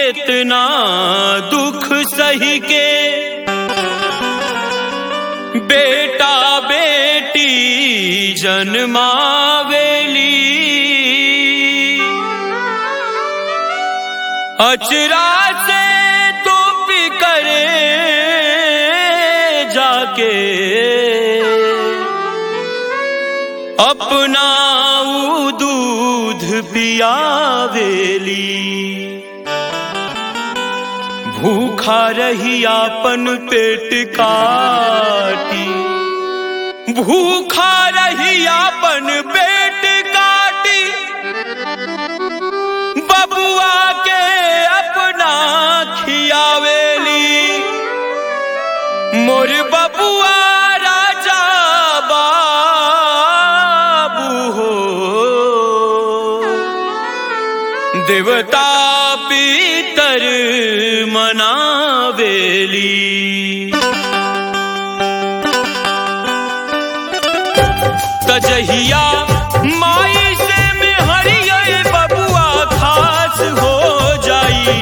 कितना दुख सही के बेटा बेटी जन्मावेली, अचरा से तोप करे जाके अपना दूध पियावेली। भूखा रही आपन पेट काटी, भूखा रही आपन पेट काटी, बबुआ के अपना खियावेली। मोर बबुआ राजा बाबू हो, देवता पितर मनावेली। तजहिया माई से मेहरिया बबुआ खास हो जाई,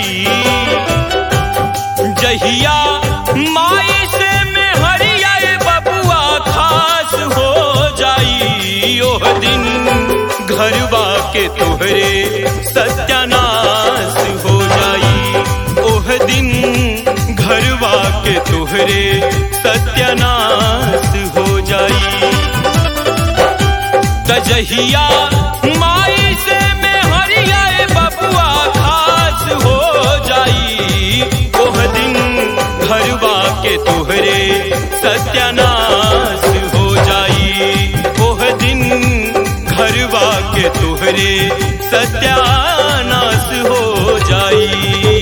जहिया माई से मेहरिया बबुआ खास हो जाई। ओह दिन घरवा के तोहरे सत्यानाश हो जाई, ओह दिन घरवा के तोहरे सत्यानाश हो जाई। तजहिया माई से मेहरिया बबुआ खास हो जाई, ओह दिन घरवा के तोहरे सत्यानाश हो जाई, ओह दिन घरवा के तोहरे सत्यानाश हो जाई।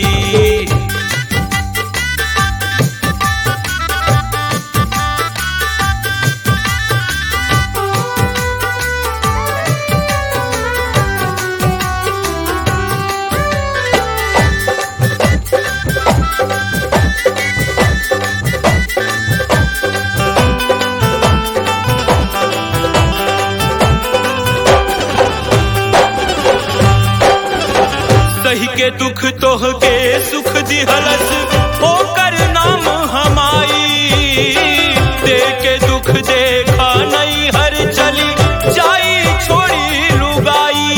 सही के दुख तोह के सुख दिहलस होकर नाम हमाई, दे के दुख देखा नहीं हर चली जाई छोड़ी लुगाई।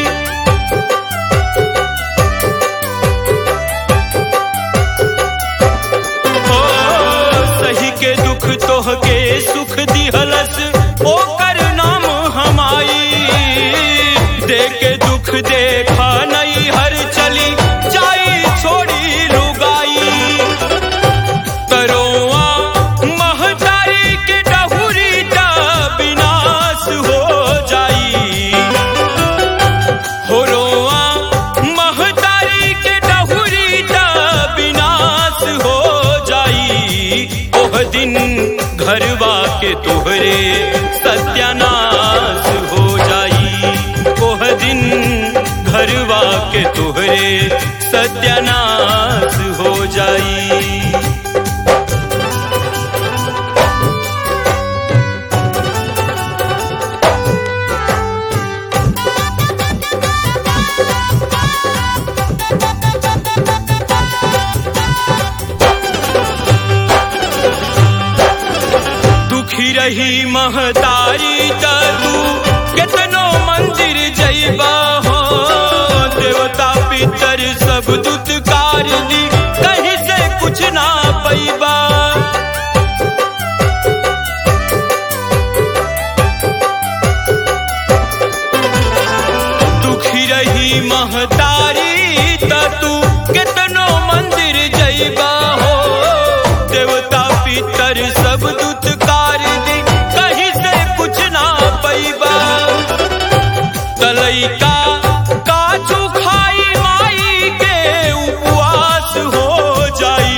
ओ सही के दुख तोह के सुख दिहलस होकर नाम हमाई, दे के दुख देखा नहीं हर चली जाई छोड़ी लुगाई। तरोआ महतारी के डहुरी का विनाश हो जाई, हो रोआ महतारी के डहुरी का विनाश हो जाई। ओह दिन घरवा के तोहरे सत्यानाश हो जाई, ओह दिन घरवा के तोहरे सत्यानाश हो जाई। दुखी रही महतारी तू कितनो मंदिर जइबा हो, देवता पितर सब दुत्कार दी कहीं से कुछ ना पैबा। दुखी रही महतारी तू कितनो मंदिर जइबा हो, देवता पितर सब दुत्कार दी कहीं से कुछ ना पैबा। तलैका काजू खाई माई के उपवास हो जाई,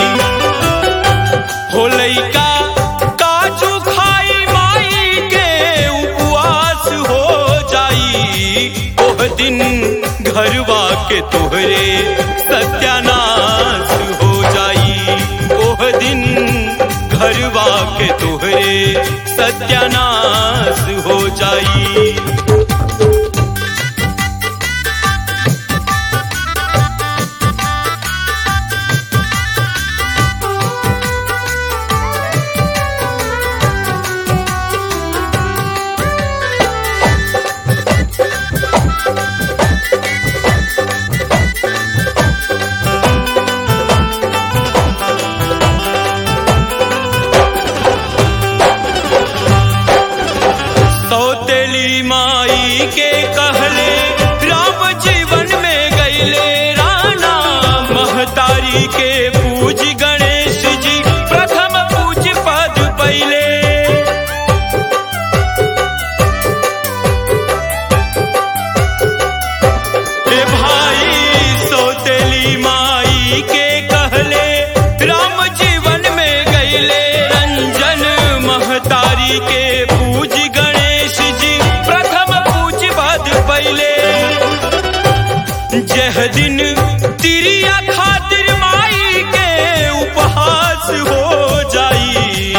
हो लैका काजू खाई माई के उपवास हो जाई। ओह दिन घरवा के तोहरे सत्यानाश हो जाई, ओह दिन घरवा के तोहरे सत्यानाश हो जाई। दिन तिरिया खातिर माई के उपहास हो जाई,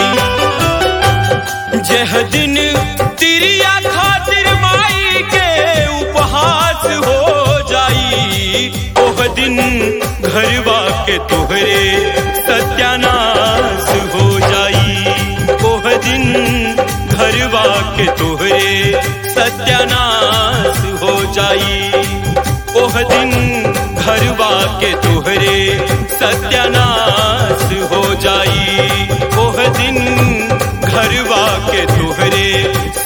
जह दिन तिरिया खातिर माई के उपहास हो जाई, ओह दिन घरवा के तोहरे सत्यानाश हो जाई, ओह दिन घरवा के तोहरे सत्यानाश हो जाई, ओह दिन घरवा के तोहरे सत्यानाश हो जाई, ओह दिन घरवा के तोहरे